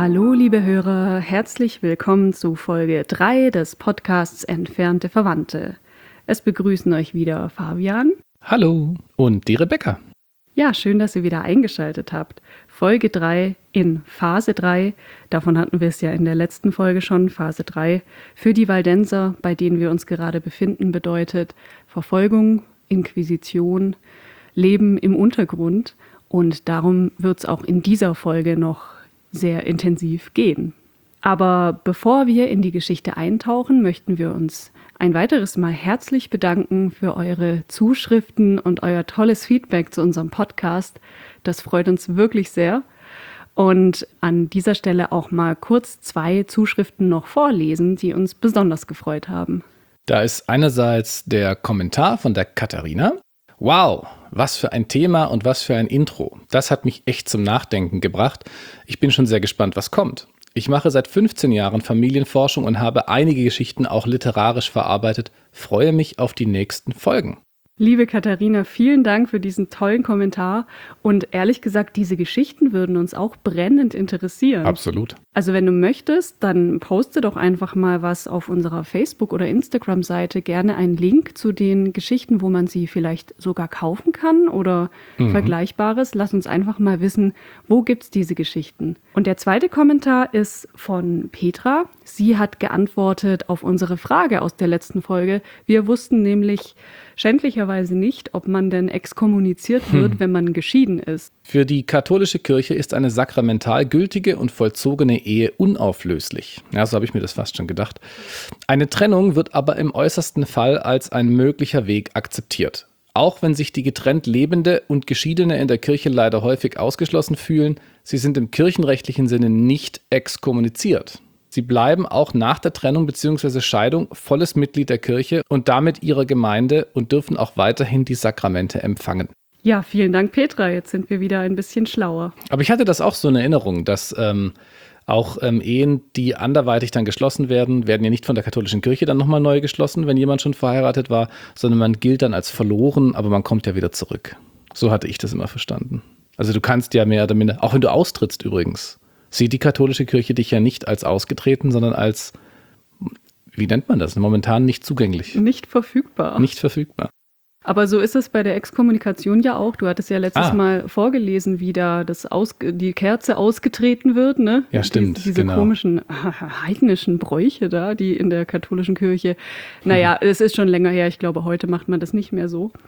Hallo liebe Hörer, herzlich willkommen zu Folge 3 des Podcasts Entfernte Verwandte. Es begrüßen euch wieder Fabian. Hallo und die Rebecca. Ja, schön, dass ihr wieder eingeschaltet habt. Folge 3 in Phase 3, davon hatten wir es ja in der letzten Folge schon, Phase 3, für die Waldenser, bei denen wir uns gerade befinden, bedeutet Verfolgung, Inquisition, Leben im Untergrund und darum wird es auch in dieser Folge noch sehr intensiv gehen. Aber bevor wir in die Geschichte eintauchen, möchten wir uns ein weiteres Mal herzlich bedanken für eure Zuschriften und euer tolles Feedback zu unserem Podcast. Das freut uns wirklich sehr. Und an dieser Stelle auch mal kurz 2 Zuschriften noch vorlesen, die uns besonders gefreut haben. Da ist einerseits der Kommentar von der Katharina. Wow, was für ein Thema und was für ein Intro. Das hat mich echt zum Nachdenken gebracht. Ich bin schon sehr gespannt, was kommt. Ich mache seit 15 Jahren Familienforschung und habe einige Geschichten auch literarisch verarbeitet. Freue mich auf die nächsten Folgen. Liebe Katharina, vielen Dank für diesen tollen Kommentar. Und ehrlich gesagt, diese Geschichten würden uns auch brennend interessieren. Absolut. Also wenn du möchtest, dann poste doch einfach mal was auf unserer Facebook- oder Instagram-Seite. Gerne einen Link zu den Geschichten, wo man sie vielleicht sogar kaufen kann oder Vergleichbares. Lass uns einfach mal wissen, wo gibt's diese Geschichten. Und der zweite Kommentar ist von Petra. Sie hat geantwortet auf unsere Frage aus der letzten Folge. Wir wussten nämlich schändlicherweise nicht, ob man denn exkommuniziert wird, wenn man geschieden ist. Für die katholische Kirche ist eine sakramental gültige und vollzogene Ehe unauflöslich. Ja, so habe ich mir das fast schon gedacht. Eine Trennung wird aber im äußersten Fall als ein möglicher Weg akzeptiert. Auch wenn sich die getrennt Lebende und Geschiedene in der Kirche leider häufig ausgeschlossen fühlen, sie sind im kirchenrechtlichen Sinne nicht exkommuniziert. Sie bleiben auch nach der Trennung bzw. Scheidung volles Mitglied der Kirche und damit ihrer Gemeinde und dürfen auch weiterhin die Sakramente empfangen. Ja, vielen Dank, Petra. Jetzt sind wir wieder ein bisschen schlauer. Aber ich hatte das auch so in Erinnerung, dass auch Ehen, die anderweitig dann geschlossen werden, werden ja nicht von der katholischen Kirche dann nochmal neu geschlossen, wenn jemand schon verheiratet war, sondern man gilt dann als verloren, aber man kommt ja wieder zurück. So hatte ich das immer verstanden. Also du kannst ja mehr oder minder, auch wenn du austrittst übrigens, sieht die katholische Kirche dich ja nicht als ausgetreten, sondern als, wie nennt man das, momentan nicht zugänglich. Nicht verfügbar. Nicht verfügbar. Aber so ist es bei der Exkommunikation ja auch. Du hattest ja letztes Mal vorgelesen, wie da die Kerze ausgetreten wird, ne? Ja, stimmt. Diese komischen heidnischen Bräuche da, die in der katholischen Kirche. Naja, es ist schon länger her. Ich glaube, heute macht man das nicht mehr so.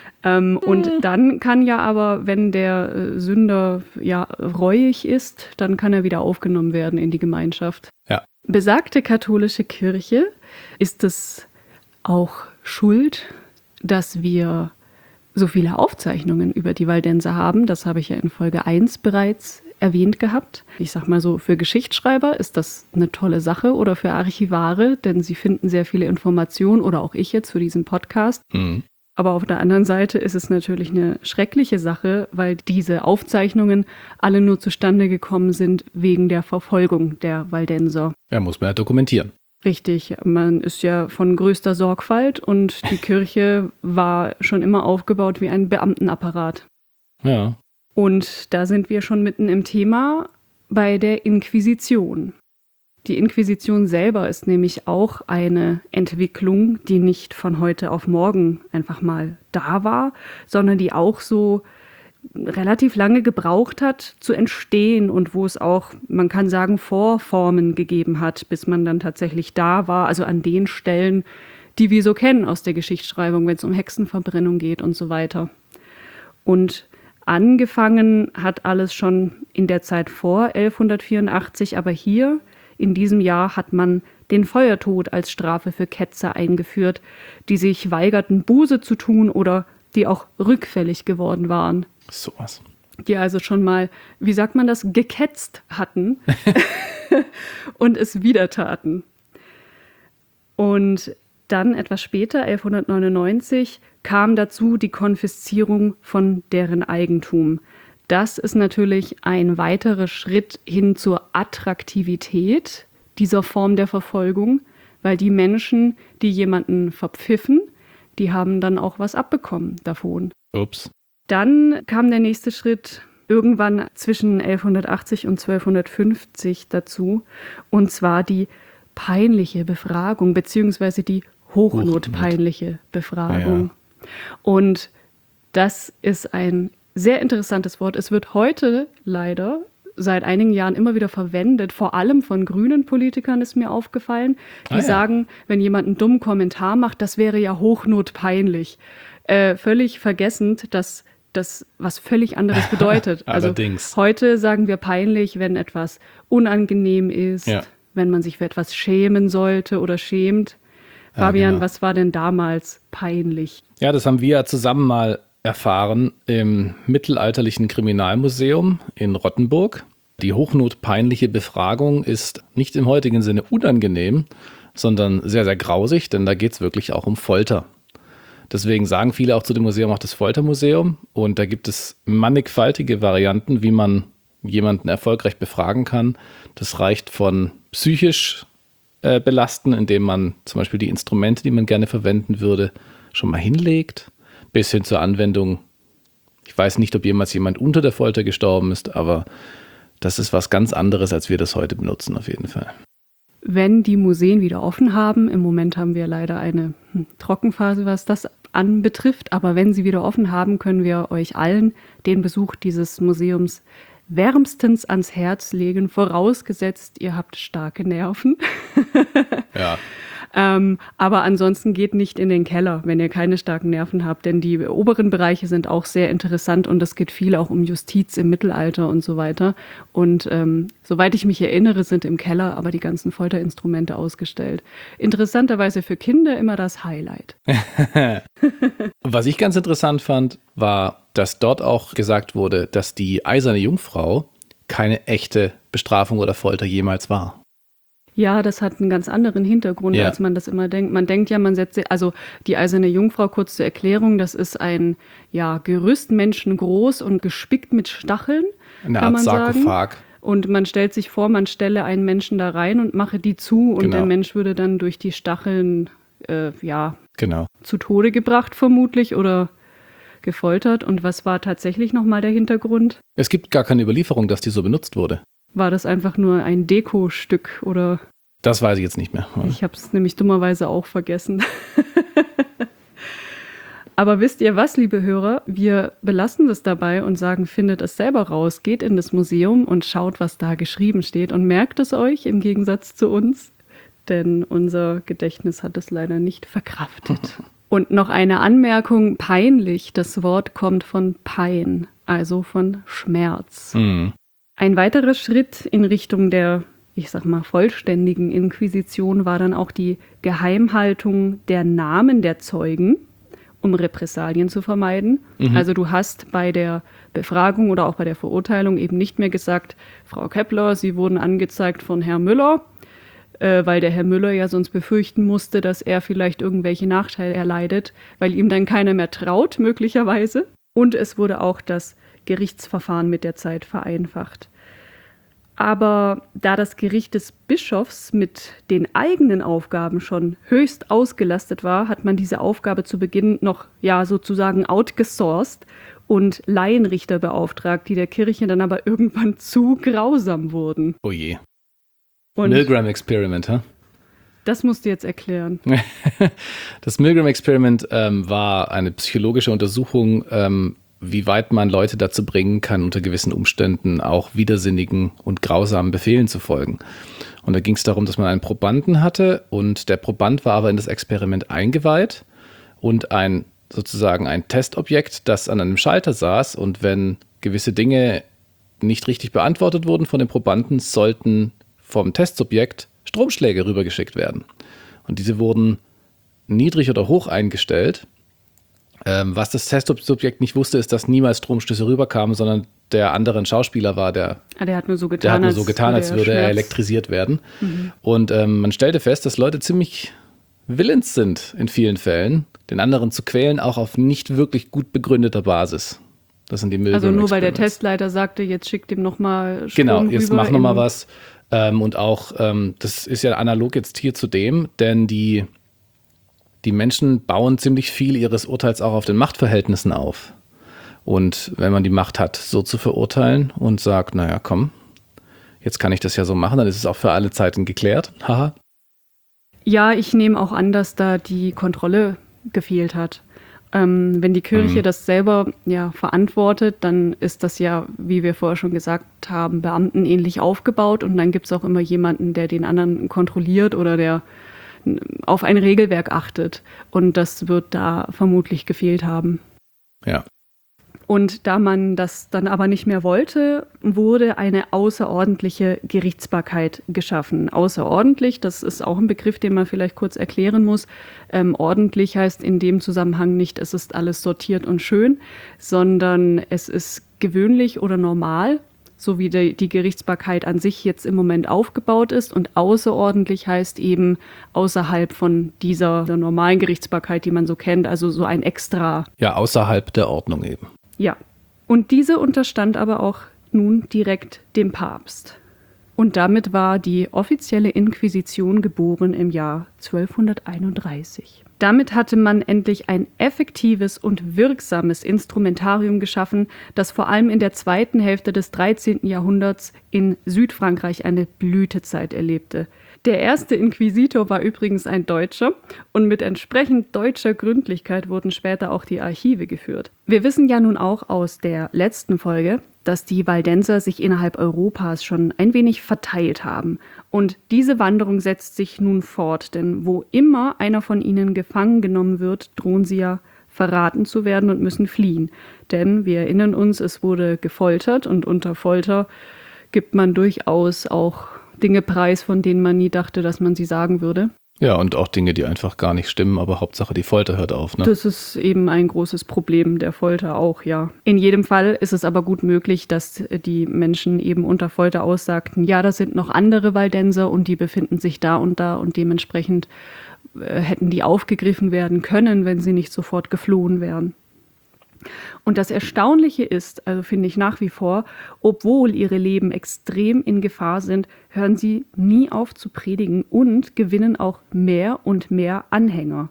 Und dann kann ja aber, wenn der Sünder ja reuig ist, dann kann er wieder aufgenommen werden in die Gemeinschaft. Ja. Besagte katholische Kirche, ist es auch schuld, dass wir so viele Aufzeichnungen über die Waldenser haben? Das habe ich ja in Folge 1 bereits erwähnt gehabt. Ich sag mal so, für Geschichtsschreiber ist das eine tolle Sache oder für Archivare, denn sie finden sehr viele Informationen oder auch ich jetzt für diesen Podcast. Aber auf der anderen Seite ist es natürlich eine schreckliche Sache, weil diese Aufzeichnungen alle nur zustande gekommen sind wegen der Verfolgung der Waldenser. Ja, muss man ja dokumentieren. Richtig, man ist ja von größter Sorgfalt und die Kirche war schon immer aufgebaut wie ein Beamtenapparat. Ja. Und da sind wir schon mitten im Thema bei der Inquisition. Die Inquisition selber ist nämlich auch eine Entwicklung, die nicht von heute auf morgen einfach mal da war, sondern die auch so relativ lange gebraucht hat zu entstehen und wo es auch, man kann sagen, Vorformen gegeben hat, bis man dann tatsächlich da war, also an den Stellen, die wir so kennen aus der Geschichtsschreibung, wenn es um Hexenverbrennung geht und so weiter. Und angefangen hat alles schon in der Zeit vor 1184, aber hier in diesem Jahr hat man den Feuertod als Strafe für Ketzer eingeführt, die sich weigerten, Buße zu tun oder die auch rückfällig geworden waren. Sowas. Die also schon mal, wie sagt man das, geketzt hatten und es wieder taten. Und dann etwas später, 1199, kam dazu die Konfiszierung von deren Eigentum. Das ist natürlich ein weiterer Schritt hin zur Attraktivität dieser Form der Verfolgung, weil die Menschen, die jemanden verpfiffen, die haben dann auch was abbekommen davon. Ups. Dann kam der nächste Schritt, irgendwann zwischen 1180 und 1250 dazu, und zwar die peinliche Befragung, beziehungsweise die hochnotpeinliche Befragung. Ja. Und das ist ein sehr interessantes Wort. Es wird heute leider seit einigen Jahren immer wieder verwendet, vor allem von grünen Politikern ist mir aufgefallen, die sagen, wenn jemand einen dummen Kommentar macht, das wäre ja hochnotpeinlich. Völlig vergessend, dass das was völlig anderes bedeutet. Allerdings. Also heute sagen wir peinlich, wenn etwas unangenehm ist, wenn man sich für etwas schämen sollte oder schämt. Fabian, genau. Was war denn damals peinlich? Ja, das haben wir ja zusammen mal erfahren im Mittelalterlichen Kriminalmuseum in Rottenburg. Die hochnotpeinliche Befragung ist nicht im heutigen Sinne unangenehm, sondern sehr, sehr grausig, denn da geht es wirklich auch um Folter. Deswegen sagen viele auch zu dem Museum auch das Foltermuseum, und da gibt es mannigfaltige Varianten, wie man jemanden erfolgreich befragen kann. Das reicht von psychisch belasten, indem man zum Beispiel die Instrumente, die man gerne verwenden würde, schon mal hinlegt, bis hin zur Anwendung. Ich weiß nicht, ob jemals jemand unter der Folter gestorben ist, aber das ist was ganz anderes, als wir das heute benutzen, auf jeden Fall. Wenn die Museen wieder offen haben, im Moment haben wir leider eine Trockenphase, was das anbetrifft, aber wenn sie wieder offen haben, können wir euch allen den Besuch dieses Museums wärmstens ans Herz legen, vorausgesetzt, ihr habt starke Nerven. Ja. Aber ansonsten geht nicht in den Keller, wenn ihr keine starken Nerven habt, denn die oberen Bereiche sind auch sehr interessant und es geht viel auch um Justiz im Mittelalter und so weiter. Und soweit ich mich erinnere, sind im Keller aber die ganzen Folterinstrumente ausgestellt. Interessanterweise für Kinder immer das Highlight. Was ich ganz interessant fand, war, dass dort auch gesagt wurde, dass die Eiserne Jungfrau keine echte Bestrafung oder Folter jemals war. Ja, das hat einen ganz anderen Hintergrund, als man das immer denkt. Man denkt ja, man setzt, also die Eiserne Jungfrau, kurz zur Erklärung, das ist ein Gerüst, menschengroß und gespickt mit Stacheln, eine Art Sarkophag. Sagen. Und man stellt sich vor, man stelle einen Menschen da rein und mache die zu und der Mensch würde dann durch die Stacheln zu Tode gebracht vermutlich oder gefoltert. Und was war tatsächlich nochmal der Hintergrund? Es gibt gar keine Überlieferung, dass die so benutzt wurde. War das einfach nur ein Dekostück oder? Das weiß ich jetzt nicht mehr. Ich habe es nämlich dummerweise auch vergessen. Aber wisst ihr was, liebe Hörer? Wir belassen das dabei und sagen, findet es selber raus, geht in das Museum und schaut, was da geschrieben steht und merkt es euch im Gegensatz zu uns, denn unser Gedächtnis hat es leider nicht verkraftet. Und noch eine Anmerkung, peinlich, das Wort kommt von Pein, also von Schmerz. Mhm. Ein weiterer Schritt in Richtung der, ich sag mal, vollständigen Inquisition war dann auch die Geheimhaltung der Namen der Zeugen, um Repressalien zu vermeiden. Mhm. Also du hast bei der Befragung oder auch bei der Verurteilung eben nicht mehr gesagt, Frau Kepler, Sie wurden angezeigt von Herrn Müller, weil der Herr Müller ja sonst befürchten musste, dass er vielleicht irgendwelche Nachteile erleidet, weil ihm dann keiner mehr traut, möglicherweise. Und es wurde auch das Gerichtsverfahren mit der Zeit vereinfacht. Aber da das Gericht des Bischofs mit den eigenen Aufgaben schon höchst ausgelastet war, hat man diese Aufgabe zu Beginn noch sozusagen outgesourced und Laienrichter beauftragt, die der Kirche dann aber irgendwann zu grausam wurden. Oh je. Milgram-Experiment, Das musst du jetzt erklären. Das Milgram-Experiment war eine psychologische Untersuchung, wie weit man Leute dazu bringen kann, unter gewissen Umständen auch widersinnigen und grausamen Befehlen zu folgen. Und da ging es darum, dass man einen Probanden hatte und der Proband war aber in das Experiment eingeweiht und sozusagen ein Testobjekt, das an einem Schalter saß, und wenn gewisse Dinge nicht richtig beantwortet wurden von dem Probanden, sollten vom Testsubjekt Stromschläge rübergeschickt werden. Und diese wurden niedrig oder hoch eingestellt. Was das Testsubjekt nicht wusste, ist, dass niemals Stromstöße rüberkamen, sondern der andere ein Schauspieler war, der hat nur so getan, als würde er elektrisiert werden. Mhm. Und man stellte fest, dass Leute ziemlich willens sind, in vielen Fällen, den anderen zu quälen, auch auf nicht wirklich gut begründeter Basis. Das sind die Milgram-Experiments. Also nur weil der Testleiter sagte, jetzt schickt ihm nochmal Strom Genau, jetzt mach nochmal was. Und auch, das ist ja analog jetzt hier zu dem, denn die Menschen bauen ziemlich viel ihres Urteils auch auf den Machtverhältnissen auf. Und wenn man die Macht hat, so zu verurteilen und sagt, naja, komm, jetzt kann ich das ja so machen, dann ist es auch für alle Zeiten geklärt. Haha. Ja, ich nehme auch an, dass da die Kontrolle gefehlt hat. Wenn die Kirche das selber verantwortet, dann ist das ja, wie wir vorher schon gesagt haben, beamtenähnlich aufgebaut. Und dann gibt es auch immer jemanden, der den anderen kontrolliert oder der auf ein Regelwerk achtet. Und das wird da vermutlich gefehlt haben. Ja. Und da man das dann aber nicht mehr wollte, wurde eine außerordentliche Gerichtsbarkeit geschaffen. Außerordentlich, das ist auch ein Begriff, den man vielleicht kurz erklären muss. Ordentlich heißt in dem Zusammenhang nicht, es ist alles sortiert und schön, sondern es ist gewöhnlich oder normal, so wie die Gerichtsbarkeit an sich jetzt im Moment aufgebaut ist. Und außerordentlich heißt eben außerhalb von dieser normalen Gerichtsbarkeit, die man so kennt, also so ein Extra. Ja, außerhalb der Ordnung eben. Ja, und diese unterstand aber auch nun direkt dem Papst. Und damit war die offizielle Inquisition geboren im Jahr 1231. Damit hatte man endlich ein effektives und wirksames Instrumentarium geschaffen, das vor allem in der zweiten Hälfte des 13. Jahrhunderts in Südfrankreich eine Blütezeit erlebte. Der erste Inquisitor war übrigens ein Deutscher und mit entsprechend deutscher Gründlichkeit wurden später auch die Archive geführt. Wir wissen ja nun auch aus der letzten Folge, dass die Waldenser sich innerhalb Europas schon ein wenig verteilt haben. Und diese Wanderung setzt sich nun fort, denn wo immer einer von ihnen gefangen genommen wird, drohen sie ja verraten zu werden und müssen fliehen. Denn wir erinnern uns, es wurde gefoltert und unter Folter gibt man durchaus auch Dinge preis, von denen man nie dachte, dass man sie sagen würde. Ja, und auch Dinge, die einfach gar nicht stimmen, aber Hauptsache die Folter hört auf, ne? Das ist eben ein großes Problem der Folter auch, ja. In jedem Fall ist es aber gut möglich, dass die Menschen eben unter Folter aussagten, ja, da sind noch andere Waldenser und die befinden sich da und dementsprechend hätten die aufgegriffen werden können, wenn sie nicht sofort geflohen wären. Und das Erstaunliche ist, also finde ich nach wie vor, obwohl ihre Leben extrem in Gefahr sind, hören sie nie auf zu predigen und gewinnen auch mehr und mehr Anhänger.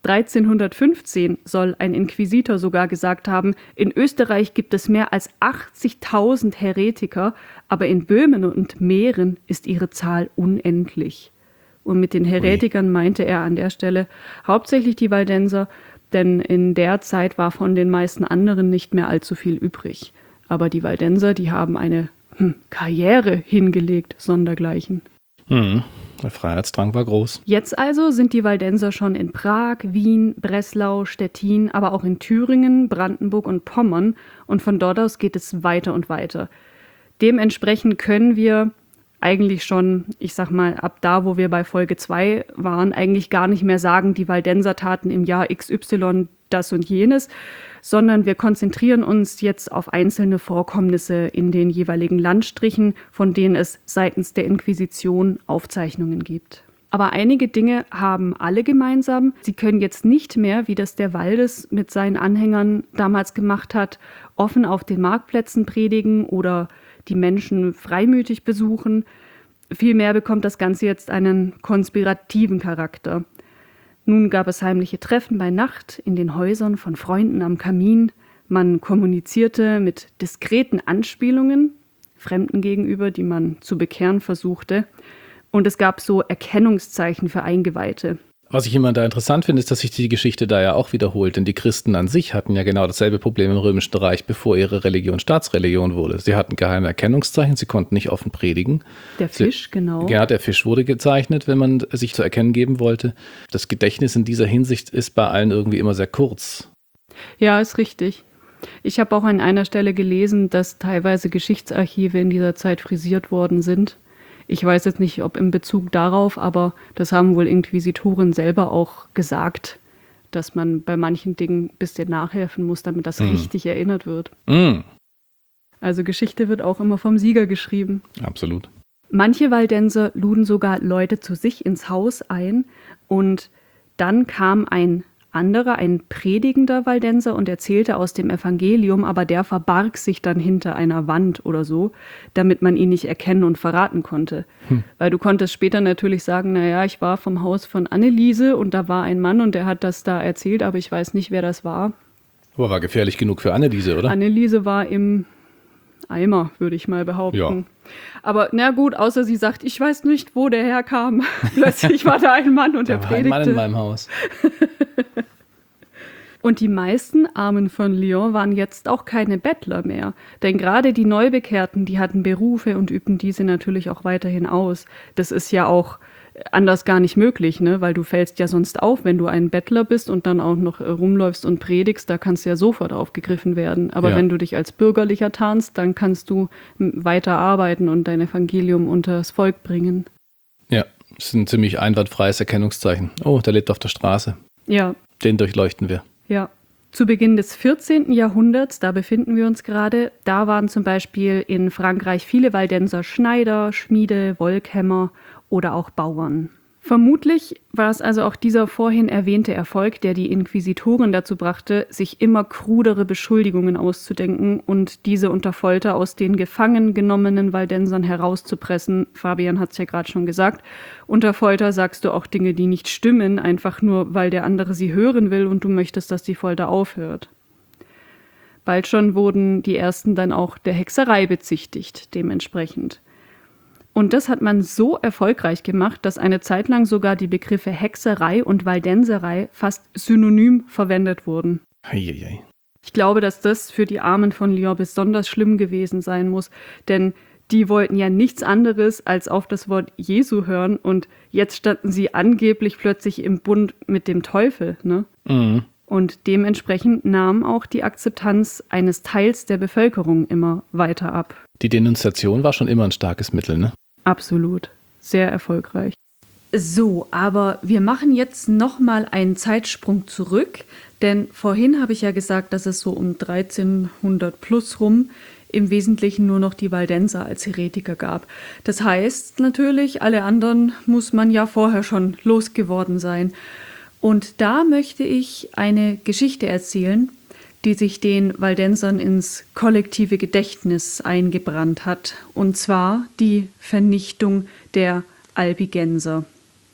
1315 soll ein Inquisitor sogar gesagt haben, in Österreich gibt es mehr als 80.000 Heretiker, aber in Böhmen und Mähren ist ihre Zahl unendlich. Und mit den Heretikern meinte er an der Stelle hauptsächlich die Waldenser, denn in der Zeit war von den meisten anderen nicht mehr allzu viel übrig. Aber die Waldenser, die haben eine Karriere hingelegt, sondergleichen. Der Freiheitsdrang war groß. Jetzt also sind die Waldenser schon in Prag, Wien, Breslau, Stettin, aber auch in Thüringen, Brandenburg und Pommern. Und von dort aus geht es weiter und weiter. Dementsprechend können wir eigentlich schon, ich sag mal, ab da, wo wir bei Folge 2 waren, eigentlich gar nicht mehr sagen, die Waldenser taten im Jahr XY das und jenes, sondern wir konzentrieren uns jetzt auf einzelne Vorkommnisse in den jeweiligen Landstrichen, von denen es seitens der Inquisition Aufzeichnungen gibt. Aber einige Dinge haben alle gemeinsam. Sie können jetzt nicht mehr, wie das der Waldes mit seinen Anhängern damals gemacht hat, offen auf den Marktplätzen predigen oder die Menschen freimütig besuchen. Vielmehr bekommt das Ganze jetzt einen konspirativen Charakter. Nun gab es heimliche Treffen bei Nacht in den Häusern von Freunden am Kamin. Man kommunizierte mit diskreten Anspielungen Fremden gegenüber, die man zu bekehren versuchte. Und es gab so Erkennungszeichen für Eingeweihte. Was ich immer da interessant finde, ist, dass sich die Geschichte da ja auch wiederholt. Denn die Christen an sich hatten ja genau dasselbe Problem im Römischen Reich, bevor ihre Religion Staatsreligion wurde. Sie hatten geheime Erkennungszeichen, sie konnten nicht offen predigen. Der Fisch, genau. Ja, der Fisch wurde gezeichnet, wenn man sich zu erkennen geben wollte. Das Gedächtnis in dieser Hinsicht ist bei allen irgendwie immer sehr kurz. Ja, ist richtig. Ich habe auch an einer Stelle gelesen, dass teilweise Geschichtsarchive in dieser Zeit frisiert worden sind. Ich weiß jetzt nicht, ob in Bezug darauf, aber das haben wohl Inquisitoren selber auch gesagt, dass man bei manchen Dingen ein bisschen nachhelfen muss, damit das richtig erinnert wird. Also Geschichte wird auch immer vom Sieger geschrieben. Absolut. Manche Waldenser luden sogar Leute zu sich ins Haus ein und dann kam ein predigender Waldenser und erzählte aus dem Evangelium, aber der verbarg sich dann hinter einer Wand oder so, damit man ihn nicht erkennen und verraten konnte. Weil du konntest später natürlich sagen, naja, ich war vom Haus von Anneliese und da war ein Mann und der hat das da erzählt, aber ich weiß nicht, wer das war. Aber war gefährlich genug für Anneliese, oder? Anneliese war im Eimer, würde ich mal behaupten. Ja. Aber na gut, außer sie sagt, ich weiß nicht, wo der herkam. Plötzlich war da ein Mann und der Da war ein predigte. Mann in meinem Haus. Und die meisten Armen von Lyon waren jetzt auch keine Bettler mehr. Denn gerade die Neubekehrten, die hatten Berufe und übten diese natürlich auch weiterhin aus. Das ist ja auch anders gar nicht möglich, ne? Weil du fällst ja sonst auf, wenn du ein Bettler bist und dann auch noch rumläufst und predigst, da kannst du ja sofort aufgegriffen werden. Aber Ja. wenn du dich als Bürgerlicher tarnst, dann kannst du weiter arbeiten und dein Evangelium unters Volk bringen. Ja, das ist ein ziemlich einwandfreies Erkennungszeichen. Oh, der lebt auf der Straße. Ja, Den durchleuchten wir. ja. Zu Beginn des 14. Jahrhunderts, da befinden wir uns gerade, da waren zum Beispiel in Frankreich viele Waldenser Schneider, Schmiede, Wolkhämmer oder auch Bauern. Vermutlich war es also auch dieser vorhin erwähnte Erfolg, der die Inquisitoren dazu brachte, sich immer krudere Beschuldigungen auszudenken und diese unter Folter aus den gefangen genommenen Waldensern herauszupressen. Fabian hat es ja gerade schon gesagt. Unter Folter sagst du auch Dinge, die nicht stimmen, einfach nur, weil der andere sie hören will und du möchtest, dass die Folter aufhört. Bald schon wurden die ersten dann auch der Hexerei bezichtigt, dementsprechend. Und das hat man so erfolgreich gemacht, dass eine Zeit lang sogar die Begriffe Hexerei und Waldenserei fast synonym verwendet wurden. Eieiei. Ich glaube, dass das für die Armen von Lyon besonders schlimm gewesen sein muss, denn die wollten ja nichts anderes als auf das Wort Jesu hören und jetzt standen sie angeblich plötzlich im Bund mit dem Teufel, ne? Mhm. Und dementsprechend nahm auch die Akzeptanz eines Teils der Bevölkerung immer weiter ab. Die Denunziation war schon immer ein starkes Mittel, ne? Absolut. Sehr erfolgreich. So, aber wir machen jetzt nochmal einen Zeitsprung zurück, denn vorhin habe ich ja gesagt, dass es so um 1300 plus rum im Wesentlichen nur noch die Waldenser als Heretiker gab. Das heißt natürlich, alle anderen muss man ja vorher schon losgeworden sein. Und da möchte ich eine Geschichte erzählen, die sich den Waldensern ins kollektive Gedächtnis eingebrannt hat, und zwar die Vernichtung der Albigenser.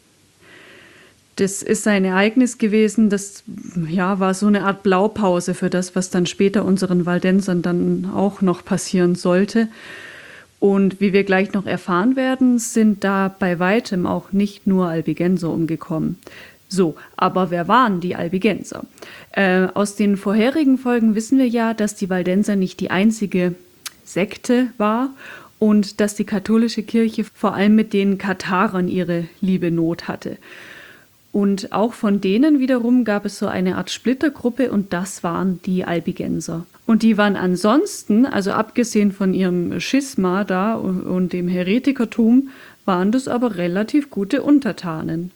Das ist ein Ereignis gewesen, das ja, war so eine Art Blaupause für das, was dann später unseren Waldensern dann auch noch passieren sollte. Und wie wir gleich noch erfahren werden, sind da bei weitem auch nicht nur Albigenser umgekommen. So, aber wer waren die Albigenser? Aus den vorherigen Folgen wissen wir ja, dass die Waldenser nicht die einzige Sekte war und dass die katholische Kirche vor allem mit den Katharern ihre liebe Not hatte. Und auch von denen wiederum gab es so eine Art Splittergruppe und das waren die Albigenser. Und die waren ansonsten, also abgesehen von ihrem Schisma da und dem Heretikertum, waren das aber relativ gute Untertanen.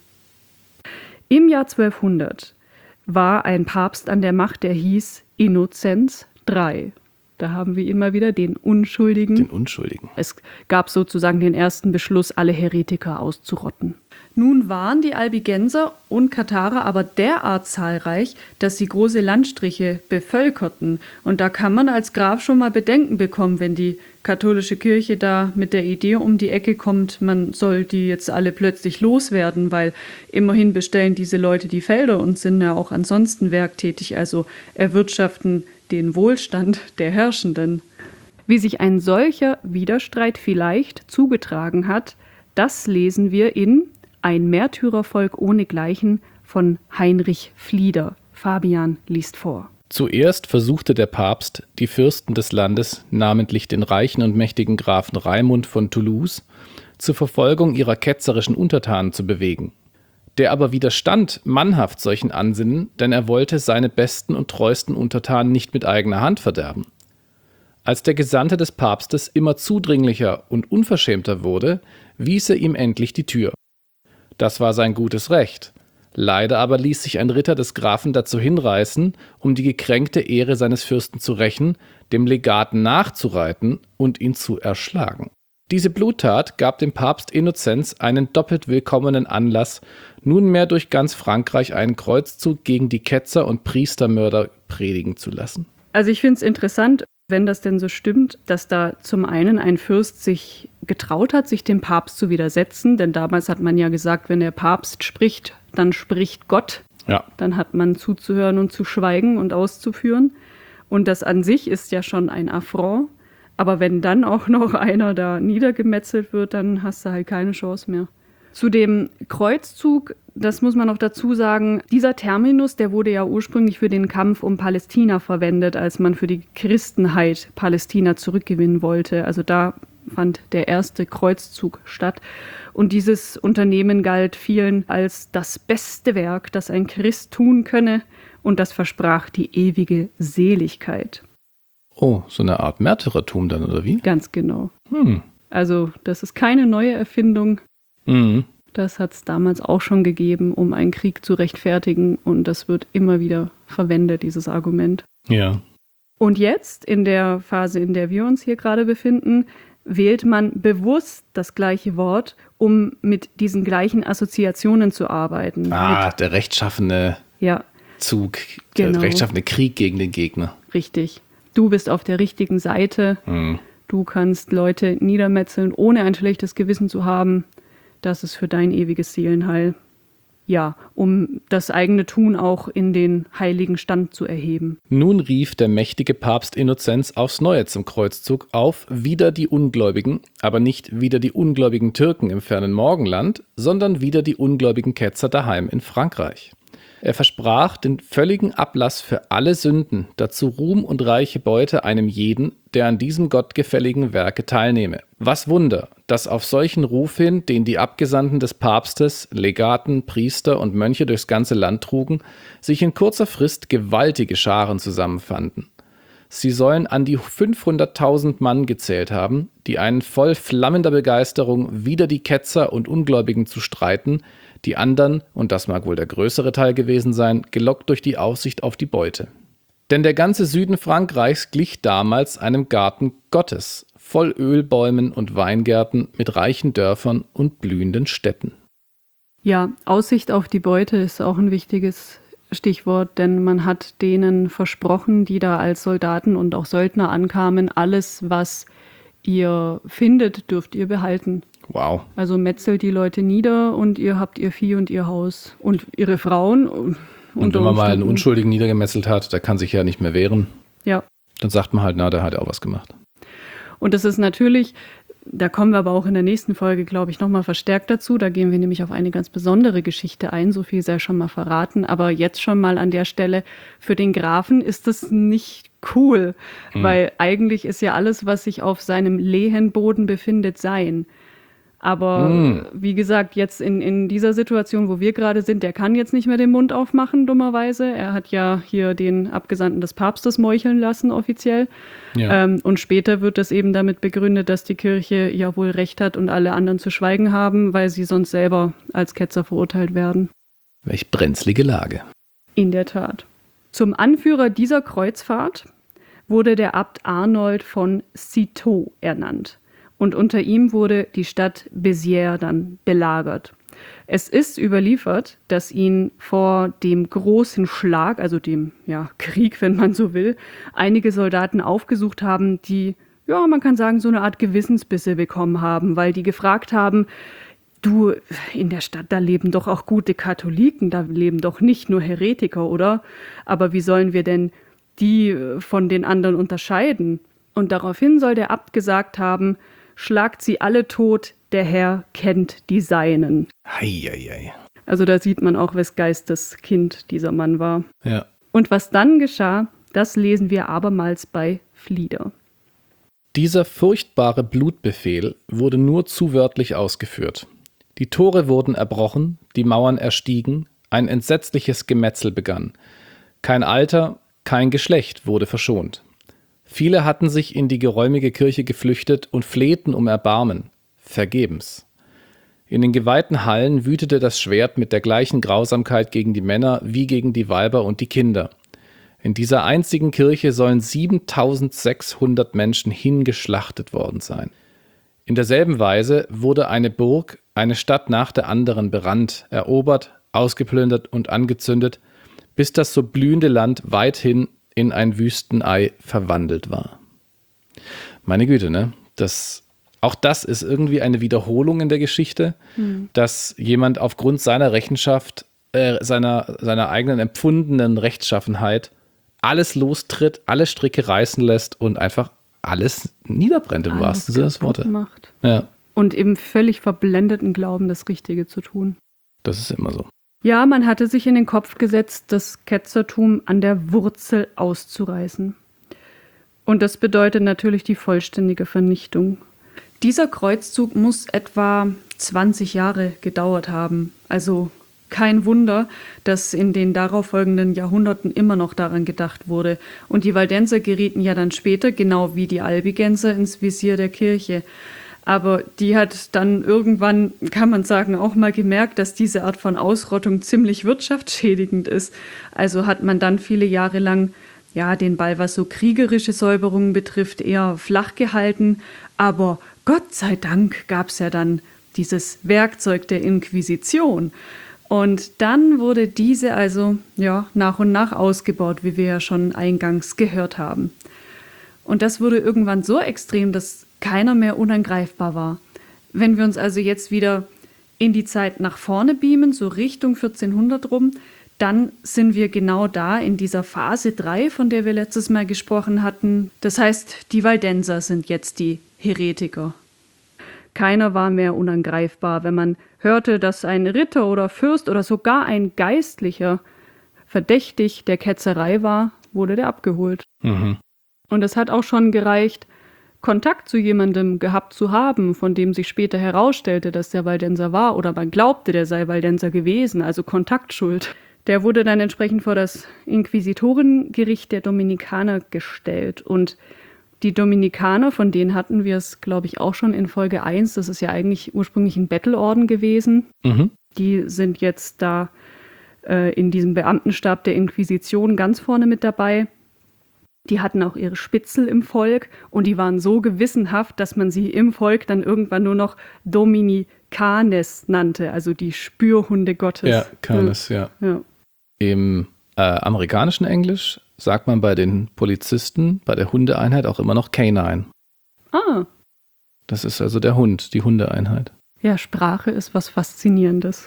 Im Jahr 1200 war ein Papst an der Macht, der hieß Innozenz III. Da haben wir immer wieder den Unschuldigen. Den Unschuldigen. Es gab sozusagen den ersten Beschluss, alle Heretiker auszurotten. Nun waren die Albigenser und Katharer aber derart zahlreich, dass sie große Landstriche bevölkerten. Und da kann man als Graf schon mal Bedenken bekommen, wenn die katholische Kirche da mit der Idee um die Ecke kommt, man soll die jetzt alle plötzlich loswerden, weil immerhin bestellen diese Leute die Felder und sind ja auch ansonsten werktätig, also erwirtschaften den Wohlstand der Herrschenden. Wie sich ein solcher Widerstreit vielleicht zugetragen hat, das lesen wir in Ein Märtyrervolk ohnegleichen von Heinrich Flieder. Fabian liest vor. Zuerst versuchte der Papst, die Fürsten des Landes, namentlich den reichen und mächtigen Grafen Raimund von Toulouse, zur Verfolgung ihrer ketzerischen Untertanen zu bewegen. Der aber widerstand mannhaft solchen Ansinnen, denn er wollte seine besten und treuesten Untertanen nicht mit eigener Hand verderben. Als der Gesandte des Papstes immer zudringlicher und unverschämter wurde, wies er ihm endlich die Tür. Das war sein gutes Recht. Leider aber ließ sich ein Ritter des Grafen dazu hinreißen, um die gekränkte Ehre seines Fürsten zu rächen, dem Legaten nachzureiten und ihn zu erschlagen. Diese Bluttat gab dem Papst Innozenz einen doppelt willkommenen Anlass, nunmehr durch ganz Frankreich einen Kreuzzug gegen die Ketzer und Priestermörder predigen zu lassen. Also ich finde es interessant, wenn das denn so stimmt, dass da zum einen ein Fürst sich getraut hat, sich dem Papst zu widersetzen, denn damals hat man ja gesagt, wenn der Papst spricht, dann spricht Gott. Ja. Dann hat man zuzuhören und zu schweigen und auszuführen. Und das an sich ist ja schon ein Affront. Aber wenn dann auch noch einer da niedergemetzelt wird, dann hast du halt keine Chance mehr. Zu dem Kreuzzug, das muss man noch dazu sagen, dieser Terminus, der wurde ja ursprünglich für den Kampf um Palästina verwendet, als man für die Christenheit Palästina zurückgewinnen wollte. Also da fand der erste Kreuzzug statt. Und dieses Unternehmen galt vielen als das beste Werk, das ein Christ tun könne. Und das versprach die ewige Seligkeit. Oh, so eine Art Märtyrertum dann, oder wie? Ganz genau. Also das ist keine neue Erfindung. Das hat es damals auch schon gegeben, um einen Krieg zu rechtfertigen. Und das wird immer wieder verwendet, dieses Argument. Ja. Und jetzt, in der Phase, in der wir uns hier gerade befinden, wählt man bewusst das gleiche Wort, um mit diesen gleichen Assoziationen zu arbeiten. Der rechtschaffene Zug, der rechtschaffene Krieg gegen den Gegner. Richtig. Du bist auf der richtigen Seite. Du kannst Leute niedermetzeln, ohne ein schlechtes Gewissen zu haben. Das ist für dein ewiges Seelenheil. Ja, um das eigene Tun auch in den heiligen Stand zu erheben. Nun rief der mächtige Papst Innozenz aufs Neue zum Kreuzzug auf, wieder die Ungläubigen, aber nicht wieder die ungläubigen Türken im fernen Morgenland, sondern wieder die ungläubigen Ketzer daheim in Frankreich. Er versprach den völligen Ablass für alle Sünden, dazu Ruhm und reiche Beute einem jeden, der an diesem gottgefälligen Werke teilnehme. Was Wunder, dass auf solchen Ruf hin, den die Abgesandten des Papstes, Legaten, Priester und Mönche durchs ganze Land trugen, sich in kurzer Frist gewaltige Scharen zusammenfanden. Sie sollen an die 500.000 Mann gezählt haben, die einen voll flammender Begeisterung wider die Ketzer und Ungläubigen zu streiten, die anderen, und das mag wohl der größere Teil gewesen sein, gelockt durch die Aussicht auf die Beute. Denn der ganze Süden Frankreichs glich damals einem Garten Gottes, voll Ölbäumen und Weingärten mit reichen Dörfern und blühenden Städten. Ja, Aussicht auf die Beute ist auch ein wichtiges Stichwort, denn man hat denen versprochen, die da als Soldaten und auch Söldner ankamen, alles, was ihr findet, dürft ihr behalten. Wow. Also metzelt die Leute nieder und ihr habt ihr Vieh und ihr Haus und ihre Frauen. Und wenn man mal einen Unschuldigen niedergemetzelt hat, der kann sich ja nicht mehr wehren. Ja. Dann sagt man halt, der hat auch was gemacht. Und das ist natürlich, da kommen wir aber auch in der nächsten Folge, glaube ich, nochmal verstärkt dazu. Da gehen wir nämlich auf eine ganz besondere Geschichte ein, so viel sei schon mal verraten. Aber jetzt schon mal an der Stelle, für den Grafen ist das nicht cool, weil eigentlich ist ja alles, was sich auf seinem Lehenboden befindet, sein. Aber wie gesagt, jetzt in dieser Situation, wo wir gerade sind, der kann jetzt nicht mehr den Mund aufmachen, dummerweise. Er hat ja hier den Abgesandten des Papstes meucheln lassen, offiziell. Ja. Und später wird das eben damit begründet, dass die Kirche ja wohl recht hat und alle anderen zu schweigen haben, weil sie sonst selber als Ketzer verurteilt werden. Welch brenzlige Lage. In der Tat. Zum Anführer dieser Kreuzfahrt wurde der Abt Arnold von Citeaux ernannt. Und unter ihm wurde die Stadt Béziers dann belagert. Es ist überliefert, dass ihn vor dem großen Schlag, also dem Krieg, wenn man so will, einige Soldaten aufgesucht haben, die, man kann sagen, so eine Art Gewissensbisse bekommen haben, weil die gefragt haben, du, in der Stadt, da leben doch auch gute Katholiken, da leben doch nicht nur Heretiker, oder? Aber wie sollen wir denn die von den anderen unterscheiden? Und daraufhin soll der Abt gesagt haben, schlagt sie alle tot, der Herr kennt die Seinen. Heieiei. Also da sieht man auch, wes Geistes Kind dieser Mann war. Ja. Und was dann geschah, das lesen wir abermals bei Flieder. Dieser furchtbare Blutbefehl wurde nur zu wörtlich ausgeführt. Die Tore wurden erbrochen, die Mauern erstiegen, ein entsetzliches Gemetzel begann. Kein Alter, kein Geschlecht wurde verschont. Viele hatten sich in die geräumige Kirche geflüchtet und flehten um Erbarmen. Vergebens. In den geweihten Hallen wütete das Schwert mit der gleichen Grausamkeit gegen die Männer wie gegen die Weiber und die Kinder. In dieser einzigen Kirche sollen 7.600 Menschen hingeschlachtet worden sein. In derselben Weise wurde eine Burg, eine Stadt nach der anderen berannt, erobert, ausgeplündert und angezündet, bis das so blühende Land weithin in ein Wüstenei verwandelt war. Meine Güte, ne? Auch das ist irgendwie eine Wiederholung in der Geschichte, dass jemand aufgrund seiner Rechenschaft seiner eigenen empfundenen Rechtschaffenheit alles lostritt, alle Stricke reißen lässt und einfach alles niederbrennt im wahrsten Sinne des Wortes. Ja. Und im völlig verblendeten Glauben, das Richtige zu tun. Das ist immer so. Ja, man hatte sich in den Kopf gesetzt, das Ketzertum an der Wurzel auszureißen. Und das bedeutet natürlich die vollständige Vernichtung. Dieser Kreuzzug muss etwa 20 Jahre gedauert haben. Also kein Wunder, dass in den darauffolgenden Jahrhunderten immer noch daran gedacht wurde. Und die Waldenser gerieten ja dann später, genau wie die Albigenser, ins Visier der Kirche. Aber die hat dann irgendwann, kann man sagen, auch mal gemerkt, dass diese Art von Ausrottung ziemlich wirtschaftsschädigend ist. Also hat man dann viele Jahre lang den Ball, was so kriegerische Säuberungen betrifft, eher flach gehalten. Aber Gott sei Dank gab es ja dann dieses Werkzeug der Inquisition. Und dann wurde diese also nach und nach ausgebaut, wie wir ja schon eingangs gehört haben. Und das wurde irgendwann so extrem, dass keiner mehr unangreifbar war. Wenn wir uns also jetzt wieder in die Zeit nach vorne beamen, so Richtung 1400 rum, dann sind wir genau da in dieser Phase 3, von der wir letztes Mal gesprochen hatten. Das heißt, die Waldenser sind jetzt die Heretiker. Keiner war mehr unangreifbar. Wenn man hörte, dass ein Ritter oder Fürst oder sogar ein Geistlicher verdächtig der Ketzerei war, wurde der abgeholt. Mhm. Und es hat auch schon gereicht, Kontakt zu jemandem gehabt zu haben, von dem sich später herausstellte, dass der Waldenser war oder man glaubte, der sei Waldenser gewesen, also Kontaktschuld. Der wurde dann entsprechend vor das Inquisitorengericht der Dominikaner gestellt. Und die Dominikaner, von denen hatten wir es, glaube ich, auch schon in Folge 1, das ist ja eigentlich ursprünglich ein Bettelorden gewesen. Mhm. Die sind jetzt da in diesem Beamtenstab der Inquisition ganz vorne mit dabei. Die hatten auch ihre Spitzel im Volk und die waren so gewissenhaft, dass man sie im Volk dann irgendwann nur noch Dominicanes nannte, also die Spürhunde Gottes. Ja, Canes, ja. Im amerikanischen Englisch sagt man bei den Polizisten, bei der Hundeeinheit auch immer noch Canine. Ah. Das ist also der Hund, die Hundeeinheit. Ja, Sprache ist was Faszinierendes.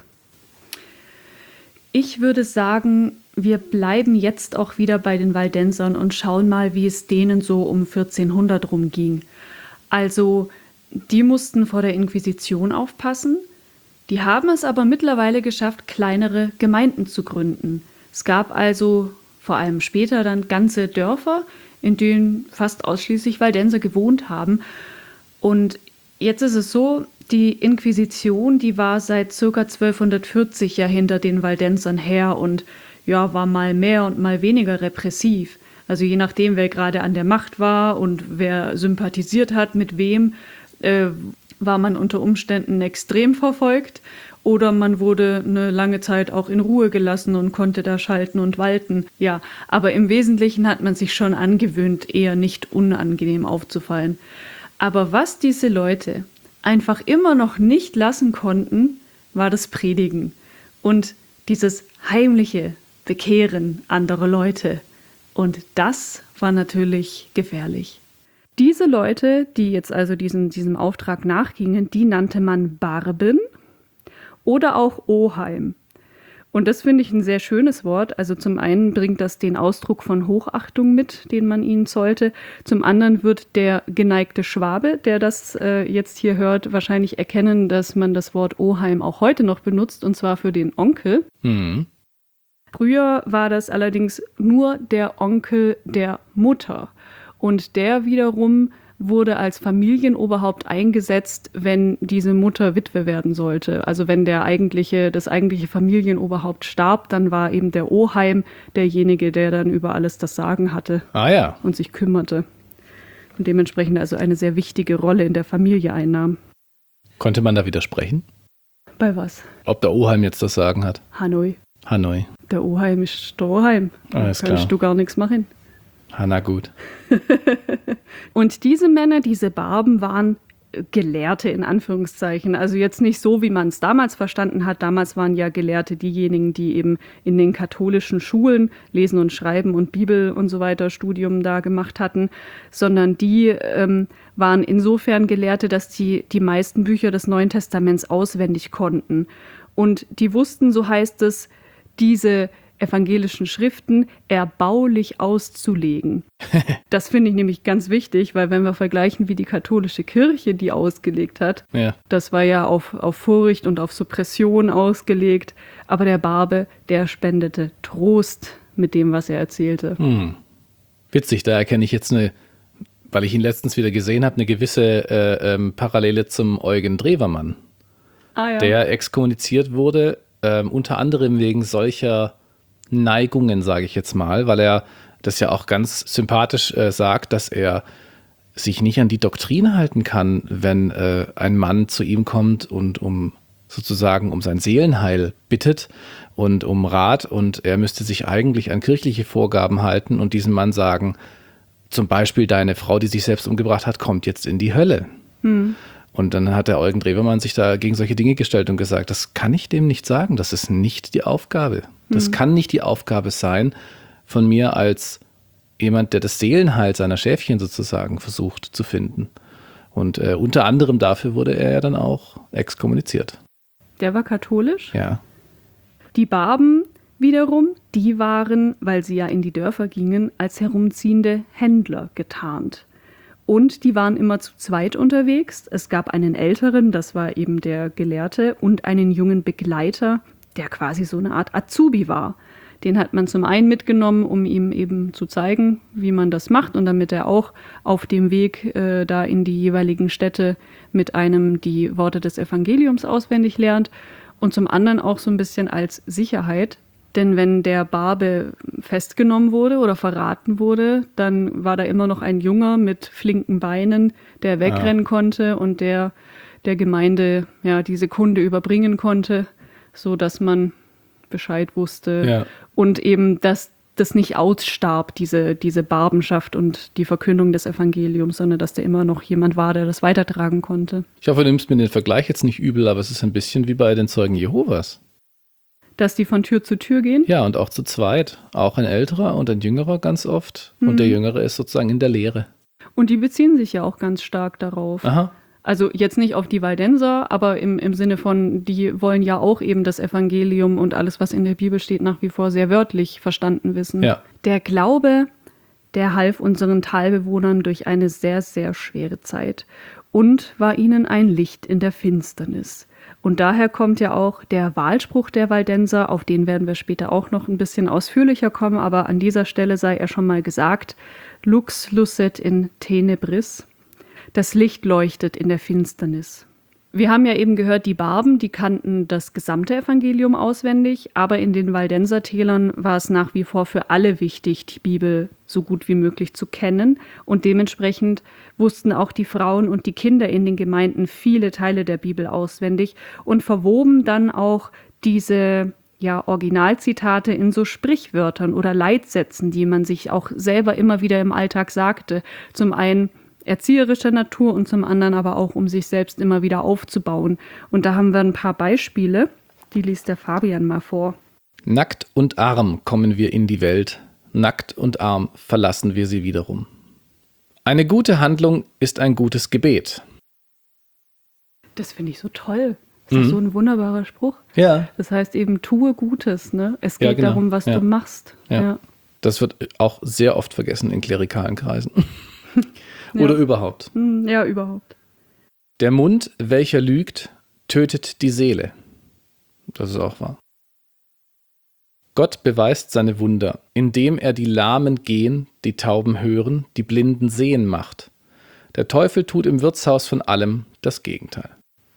Ich würde sagen, wir bleiben jetzt auch wieder bei den Waldensern und schauen mal, wie es denen so um 1400 rumging. Also, die mussten vor der Inquisition aufpassen. Die haben es aber mittlerweile geschafft, kleinere Gemeinden zu gründen. Es gab also vor allem später dann ganze Dörfer, in denen fast ausschließlich Waldenser gewohnt haben. Und jetzt ist es so, die Inquisition, die war seit ca. 1240 ja hinter den Waldensern her und war mal mehr und mal weniger repressiv. Also je nachdem, wer gerade an der Macht war und wer sympathisiert hat mit wem, war man unter Umständen extrem verfolgt oder man wurde eine lange Zeit auch in Ruhe gelassen und konnte da schalten und walten. Ja, aber im Wesentlichen hat man sich schon angewöhnt, eher nicht unangenehm aufzufallen. Aber was diese Leute einfach immer noch nicht lassen konnten, war das Predigen und dieses heimliche Bekehren anderer Leute. Und das war natürlich gefährlich. Diese Leute, die jetzt also diesem Auftrag nachgingen, die nannte man Barben oder auch Oheim. Und das finde ich ein sehr schönes Wort. Also zum einen bringt das den Ausdruck von Hochachtung mit, den man ihnen zollte. Zum anderen wird der geneigte Schwabe, der das jetzt hier hört, wahrscheinlich erkennen, dass man das Wort Oheim auch heute noch benutzt, und zwar für den Onkel. Mhm. Früher war das allerdings nur der Onkel der Mutter. Und der wiederum wurde als Familienoberhaupt eingesetzt, wenn diese Mutter Witwe werden sollte. Also wenn das eigentliche Familienoberhaupt starb, dann war eben der Oheim derjenige, der dann über alles das Sagen hatte und sich kümmerte. Und dementsprechend also eine sehr wichtige Rolle in der Familie einnahm. Konnte man da widersprechen? Bei was? Ob der Oheim jetzt das Sagen hat? Hanoi. Der Oheim ist der Oheim. Da kannst du gar nichts machen. Na gut. Und diese Männer, diese Barben, waren Gelehrte in Anführungszeichen. Also jetzt nicht so, wie man es damals verstanden hat. Damals waren ja Gelehrte diejenigen, die eben in den katholischen Schulen Lesen und Schreiben und Bibel und so weiter Studium da gemacht hatten, sondern die waren insofern Gelehrte, dass die meisten Bücher des Neuen Testaments auswendig konnten. Und die wussten, so heißt es, diese evangelischen Schriften erbaulich auszulegen. Das finde ich nämlich ganz wichtig, weil wenn wir vergleichen, wie die katholische Kirche die ausgelegt hat, das war ja auf Furcht und auf Suppression ausgelegt, aber der Barbe, der spendete Trost mit dem, was er erzählte. Witzig, da erkenne ich jetzt weil ich ihn letztens wieder gesehen habe, eine gewisse Parallele zum Eugen Drewermann, der exkommuniziert wurde, unter anderem wegen solcher Neigungen, sage ich jetzt mal, weil er das ja auch ganz sympathisch sagt, dass er sich nicht an die Doktrin halten kann, wenn ein Mann zu ihm kommt und um sein Seelenheil bittet und um Rat, und er müsste sich eigentlich an kirchliche Vorgaben halten und diesem Mann sagen, zum Beispiel deine Frau, die sich selbst umgebracht hat, kommt jetzt in die Hölle. Und dann hat der Eugen Drewermann sich da gegen solche Dinge gestellt und gesagt, das kann ich dem nicht sagen, das ist nicht die Aufgabe. Das kann nicht die Aufgabe sein von mir als jemand, der das Seelenheil seiner Schäfchen sozusagen versucht zu finden. Und unter anderem dafür wurde er ja dann auch exkommuniziert. Der war katholisch? Ja. Die Barben wiederum, die waren, weil sie ja in die Dörfer gingen, als herumziehende Händler getarnt. Und die waren immer zu zweit unterwegs. Es gab einen Älteren, das war eben der Gelehrte, und einen jungen Begleiter, der quasi so eine Art Azubi war. Den hat man zum einen mitgenommen, um ihm eben zu zeigen, wie man das macht, und damit er auch auf dem Weg da in die jeweiligen Städte mit einem die Worte des Evangeliums auswendig lernt, und zum anderen auch so ein bisschen als Sicherheit. Denn wenn der Barbe festgenommen wurde oder verraten wurde, dann war da immer noch ein Junger mit flinken Beinen, der wegrennen konnte und der Gemeinde diese Kunde überbringen konnte, so dass man Bescheid wusste. Ja. Und eben, dass das nicht ausstarb, diese Barbenschaft und die Verkündung des Evangeliums, sondern dass da immer noch jemand war, der das weitertragen konnte. Ich hoffe, du nimmst mir den Vergleich jetzt nicht übel, aber es ist ein bisschen wie bei den Zeugen Jehovas. Dass die von Tür zu Tür gehen? Ja, und auch zu zweit. Auch ein älterer und ein jüngerer ganz oft. Und der Jüngere ist sozusagen in der Lehre. Und die beziehen sich ja auch ganz stark darauf. Aha. Also jetzt nicht auf die Waldenser, aber im Sinne von, die wollen ja auch eben das Evangelium und alles, was in der Bibel steht, nach wie vor sehr wörtlich verstanden wissen. Ja. Der Glaube, der half unseren Talbewohnern durch eine sehr, sehr schwere Zeit und war ihnen ein Licht in der Finsternis. Und daher kommt ja auch der Wahlspruch der Waldenser, auf den werden wir später auch noch ein bisschen ausführlicher kommen, aber an dieser Stelle sei er schon mal gesagt: Lux lucet in tenebris. Das Licht leuchtet in der Finsternis. Wir haben ja eben gehört, die Barben, die kannten das gesamte Evangelium auswendig, aber in den Waldensertälern war es nach wie vor für alle wichtig, die Bibel so gut wie möglich zu kennen, und dementsprechend wussten auch die Frauen und die Kinder in den Gemeinden viele Teile der Bibel auswendig und verwoben dann auch diese Originalzitate in so Sprichwörtern oder Leitsätzen, die man sich auch selber immer wieder im Alltag sagte. Zum einen erzieherischer Natur und zum anderen aber auch, um sich selbst immer wieder aufzubauen. Und da haben wir ein paar Beispiele, die liest der Fabian mal vor. Nackt und arm kommen wir in die Welt, nackt und arm verlassen wir sie wiederum. Eine gute Handlung ist ein gutes Gebet. Das finde ich so toll. Das ist so ein wunderbarer Spruch. Ja. Das heißt eben, tue Gutes. Ne? Es geht darum, was du machst. Ja. Das wird auch sehr oft vergessen in klerikalen Kreisen. Oder überhaupt. Ja, überhaupt. Der Mund, welcher lügt, tötet die Seele. Das ist auch wahr. Gott beweist seine Wunder, indem er die Lahmen gehen, die Tauben hören, die Blinden sehen macht. Der Teufel tut im Wirtshaus von allem das Gegenteil.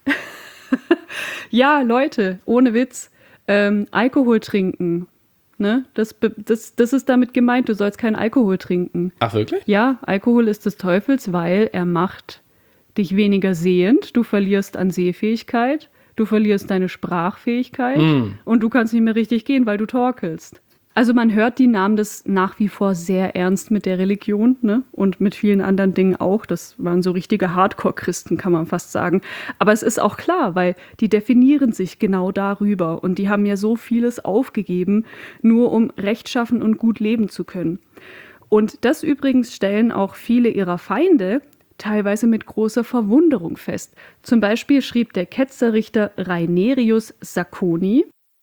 Ja, Leute, ohne Witz, Alkohol trinken. Ne? Das ist damit gemeint, du sollst keinen Alkohol trinken. Ach, wirklich? Ja, Alkohol ist des Teufels, weil er macht dich weniger sehend, du verlierst an Sehfähigkeit, du verlierst deine Sprachfähigkeit und du kannst nicht mehr richtig gehen, weil du torkelst. Also man hört, die nahmen das nach wie vor sehr ernst mit der Religion, ne? Und mit vielen anderen Dingen auch. Das waren so richtige Hardcore-Christen, kann man fast sagen. Aber es ist auch klar, weil die definieren sich genau darüber. Und die haben ja so vieles aufgegeben, nur um rechtschaffen und gut leben zu können. Und das übrigens stellen auch viele ihrer Feinde teilweise mit großer Verwunderung fest. Zum Beispiel schrieb der Ketzerrichter Reinerius Sacconi: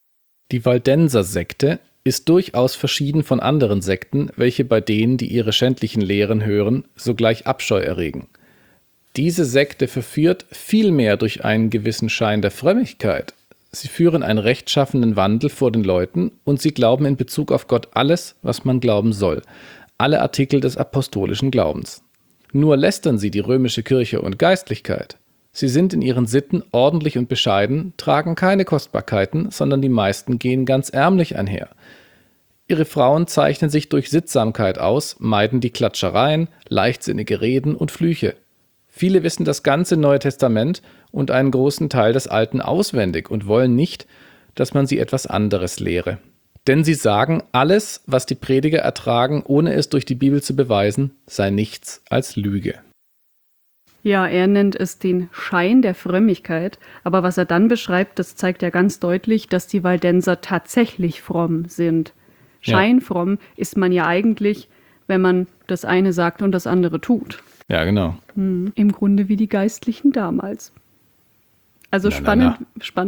Die Waldenser-Sekte ist durchaus verschieden von anderen Sekten, welche bei denen, die ihre schändlichen Lehren hören, sogleich Abscheu erregen. Diese Sekte verführt vielmehr durch einen gewissen Schein der Frömmigkeit. Sie führen einen rechtschaffenen Wandel vor den Leuten und sie glauben in Bezug auf Gott alles, was man glauben soll. Alle Artikel des apostolischen Glaubens. Nur lästern sie die römische Kirche und Geistlichkeit. Sie sind in ihren Sitten ordentlich und bescheiden, tragen keine Kostbarkeiten, sondern die meisten gehen ganz ärmlich einher. Ihre Frauen zeichnen sich durch Sittsamkeit aus, meiden die Klatschereien, leichtsinnige Reden und Flüche. Viele wissen das ganze Neue Testament und einen großen Teil des Alten auswendig und wollen nicht, dass man sie etwas anderes lehre. Denn sie sagen, alles, was die Prediger ertragen, ohne es durch die Bibel zu beweisen, sei nichts als Lüge. Ja, er nennt es den Schein der Frömmigkeit, aber was er dann beschreibt, das zeigt ja ganz deutlich, dass die Waldenser tatsächlich fromm sind. Scheinfromm ist man ja eigentlich, wenn man das eine sagt und das andere tut. Ja, genau. Im Grunde wie die Geistlichen damals. Also spannend,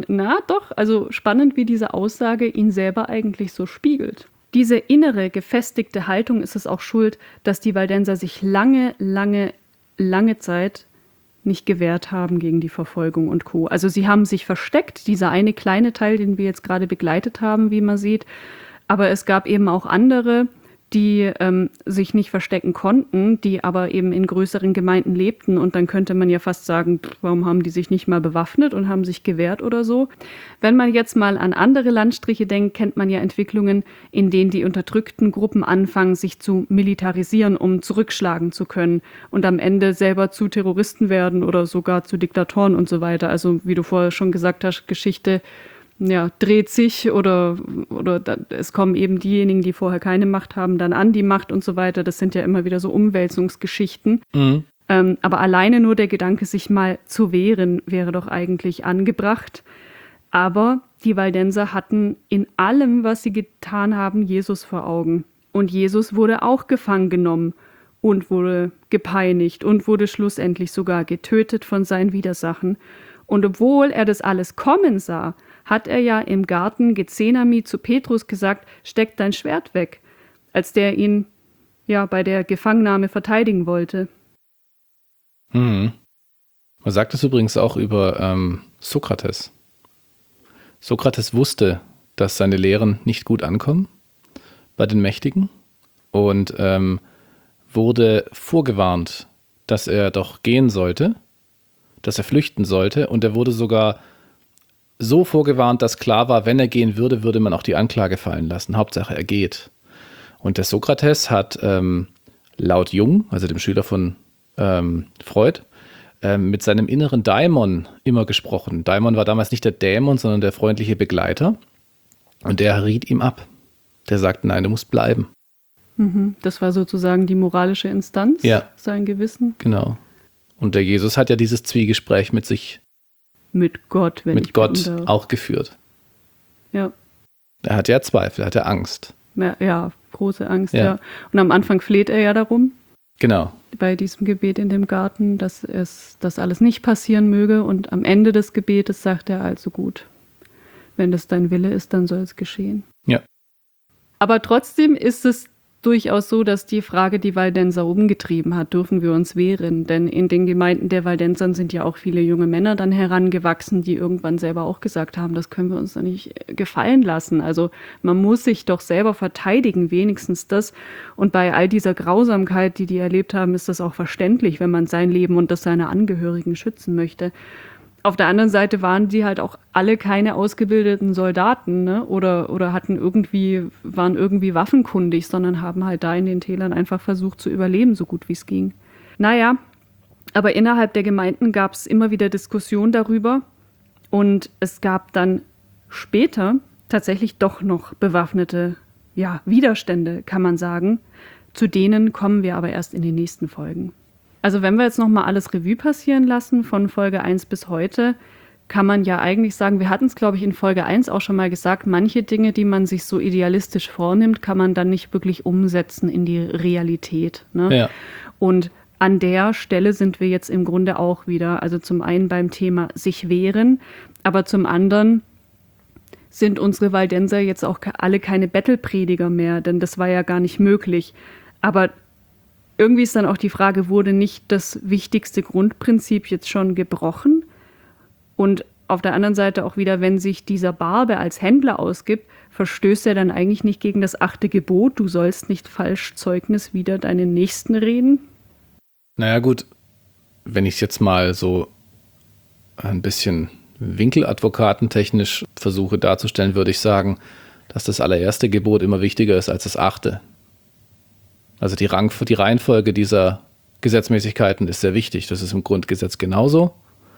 wie diese Aussage ihn selber eigentlich so spiegelt. Diese innere, gefestigte Haltung ist es auch schuld, dass die Waldenser sich lange Zeit nicht gewehrt haben gegen die Verfolgung und Co. Also sie haben sich versteckt, dieser eine kleine Teil, den wir jetzt gerade begleitet haben, wie man sieht. Aber es gab eben auch andere, die sich nicht verstecken konnten, die aber eben in größeren Gemeinden lebten. Und dann könnte man ja fast sagen, warum haben die sich nicht mal bewaffnet und haben sich gewehrt oder so. Wenn man jetzt mal an andere Landstriche denkt, kennt man ja Entwicklungen, in denen die unterdrückten Gruppen anfangen, sich zu militarisieren, um zurückschlagen zu können und am Ende selber zu Terroristen werden oder sogar zu Diktatoren und so weiter. Also wie du vorher schon gesagt hast, Geschichte dreht sich oder es kommen eben diejenigen, die vorher keine Macht haben, dann an die Macht und so weiter. Das sind ja immer wieder so Umwälzungsgeschichten. Mhm. Aber alleine nur der Gedanke, sich mal zu wehren, wäre doch eigentlich angebracht. Aber die Waldenser hatten in allem, was sie getan haben, Jesus vor Augen. Und Jesus wurde auch gefangen genommen und wurde gepeinigt und wurde schlussendlich sogar getötet von seinen Widersachen. Und obwohl er das alles kommen sah, hat er ja im Garten Gethsemane zu Petrus gesagt, steck dein Schwert weg, als der ihn bei der Gefangennahme verteidigen wollte. Man sagt es übrigens auch über Sokrates. Sokrates wusste, dass seine Lehren nicht gut ankommen bei den Mächtigen und wurde vorgewarnt, dass er doch gehen sollte, dass er flüchten sollte, und er wurde sogar so vorgewarnt, dass klar war, wenn er gehen würde, würde man auch die Anklage fallen lassen. Hauptsache, er geht. Und der Sokrates hat laut Jung, also dem Schüler von Freud, mit seinem inneren Daimon immer gesprochen. Daimon war damals nicht der Dämon, sondern der freundliche Begleiter. Und der riet ihm ab. Der sagte, nein, du musst bleiben. Das war sozusagen die moralische Instanz, sein Gewissen. Genau. Und der Jesus hat ja dieses Zwiegespräch mit sich mit Gott, auch geführt. Ja. Er hat ja Zweifel, er hat ja Angst. Ja, große Angst, ja. Und am Anfang fleht er ja darum. Genau. Bei diesem Gebet in dem Garten, dass das alles nicht passieren möge. Und am Ende des Gebetes sagt er, also gut, wenn das dein Wille ist, dann soll es geschehen. Ja. Aber trotzdem ist es durchaus so, dass die Frage die Waldenser umgetrieben hat, dürfen wir uns wehren? Denn in den Gemeinden der Waldensern sind ja auch viele junge Männer dann herangewachsen, die irgendwann selber auch gesagt haben, das können wir uns doch nicht gefallen lassen. Also man muss sich doch selber verteidigen, wenigstens das. Und bei all dieser Grausamkeit, die erlebt haben, ist das auch verständlich, wenn man sein Leben und das seiner Angehörigen schützen möchte. Auf der anderen Seite waren die halt auch alle keine ausgebildeten Soldaten, ne? Oder waren irgendwie waffenkundig, sondern haben halt da in den Tälern einfach versucht zu überleben, so gut wie es ging. Naja, aber innerhalb der Gemeinden gab es immer wieder Diskussionen darüber und es gab dann später tatsächlich doch noch bewaffnete Widerstände, kann man sagen. Zu denen kommen wir aber erst in den nächsten Folgen. Also wenn wir jetzt nochmal alles Revue passieren lassen, von Folge 1 bis heute, kann man ja eigentlich sagen, wir hatten es, glaube ich, in Folge 1 auch schon mal gesagt, manche Dinge, die man sich so idealistisch vornimmt, kann man dann nicht wirklich umsetzen in die Realität. Ne? Ja. Und an der Stelle sind wir jetzt im Grunde auch wieder, also zum einen beim Thema sich wehren, aber zum anderen sind unsere Waldenser jetzt auch alle keine Bettelprediger mehr, denn das war ja gar nicht möglich. Aber irgendwie ist dann auch die Frage, wurde nicht das wichtigste Grundprinzip jetzt schon gebrochen? Und auf der anderen Seite auch wieder, wenn sich dieser Barbe als Händler ausgibt, verstößt er dann eigentlich nicht gegen das 8. Gebot, du sollst nicht falsch Zeugnis wider deinen Nächsten reden? Naja gut, wenn ich es jetzt mal so ein bisschen winkeladvokatentechnisch versuche darzustellen, würde ich sagen, dass das allererste Gebot immer wichtiger ist als das 8. Also die Reihenfolge dieser Gesetzmäßigkeiten ist sehr wichtig. Das ist im Grundgesetz genauso.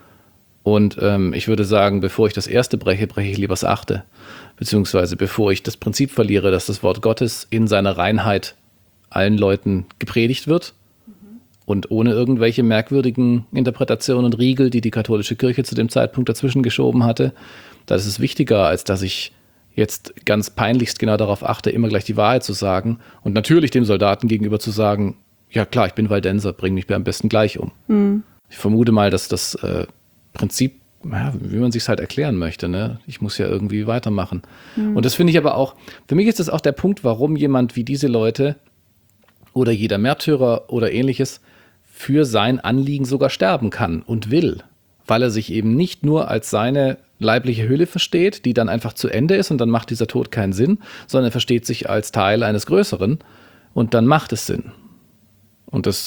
Und ich würde sagen, bevor ich das erste breche, breche ich lieber das 8. Beziehungsweise bevor ich das Prinzip verliere, dass das Wort Gottes in seiner Reinheit allen Leuten gepredigt wird und ohne irgendwelche merkwürdigen Interpretationen und Riegel, die die katholische Kirche zu dem Zeitpunkt dazwischen geschoben hatte, das ist wichtiger, als dass ich jetzt ganz peinlichst genau darauf achte, immer gleich die Wahrheit zu sagen und natürlich dem Soldaten gegenüber zu sagen, ja klar, ich bin Waldenser, bring mich am besten gleich um. Mhm. Ich vermute mal, dass das Prinzip, ja, wie man sich es halt erklären möchte, ne? Ich muss ja irgendwie weitermachen. Mhm. Und das finde ich aber auch, für mich ist das auch der Punkt, warum jemand wie diese Leute oder jeder Märtyrer oder ähnliches für sein Anliegen sogar sterben kann und will, weil er sich eben nicht nur als seine leibliche Hülle versteht, die dann einfach zu Ende ist und dann macht dieser Tod keinen Sinn, sondern er versteht sich als Teil eines Größeren und dann macht es Sinn. Und das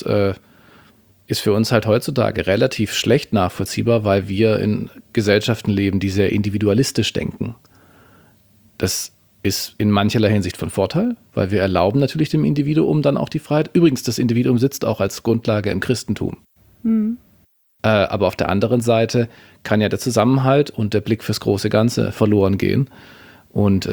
ist für uns halt heutzutage relativ schlecht nachvollziehbar, weil wir in Gesellschaften leben, die sehr individualistisch denken. Das ist in mancherlei Hinsicht von Vorteil, weil wir erlauben natürlich dem Individuum dann auch die Freiheit. Übrigens, das Individuum sitzt auch als Grundlage im Christentum. Mhm. Aber auf der anderen Seite kann ja der Zusammenhalt und der Blick fürs große Ganze verloren gehen. Und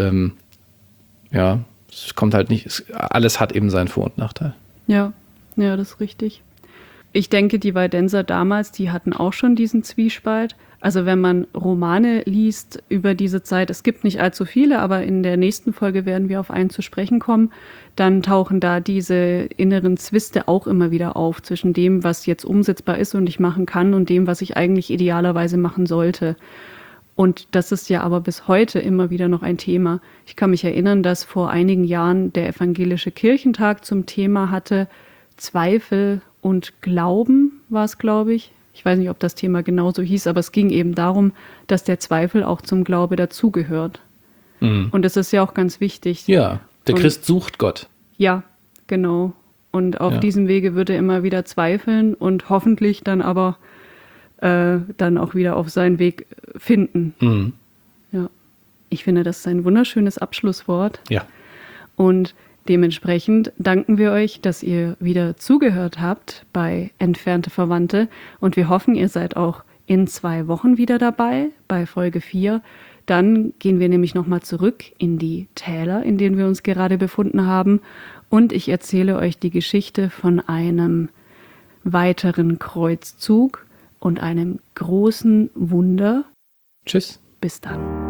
ja, es kommt halt nicht, alles hat eben seinen Vor- und Nachteil. Ja, das ist richtig. Ich denke, die Waldenser damals, die hatten auch schon diesen Zwiespalt. Also wenn man Romane liest über diese Zeit, es gibt nicht allzu viele, aber in der nächsten Folge werden wir auf einen zu sprechen kommen, dann tauchen da diese inneren Zwiste auch immer wieder auf zwischen dem, was jetzt umsetzbar ist und ich machen kann und dem, was ich eigentlich idealerweise machen sollte. Und das ist ja aber bis heute immer wieder noch ein Thema. Ich kann mich erinnern, dass vor einigen Jahren der Evangelische Kirchentag zum Thema hatte, Zweifel und Glauben war es, glaube ich. Ich weiß nicht, ob das Thema genauso hieß, aber es ging eben darum, dass der Zweifel auch zum Glaube dazugehört. Mhm. Und das ist ja auch ganz wichtig. Ja, der Christ sucht Gott. Ja, genau. Und auf diesem Wege wird er immer wieder zweifeln und hoffentlich dann aber dann auch wieder auf seinen Weg finden. Mhm. Ja, ich finde, das ist ein wunderschönes Abschlusswort. Ja. Und dementsprechend danken wir euch, dass ihr wieder zugehört habt bei Entfernte Verwandte und wir hoffen, ihr seid auch in 2 Wochen wieder dabei bei Folge 4. Dann gehen wir nämlich nochmal zurück in die Täler, in denen wir uns gerade befunden haben und ich erzähle euch die Geschichte von einem weiteren Kreuzzug und einem großen Wunder. Tschüss. Bis dann.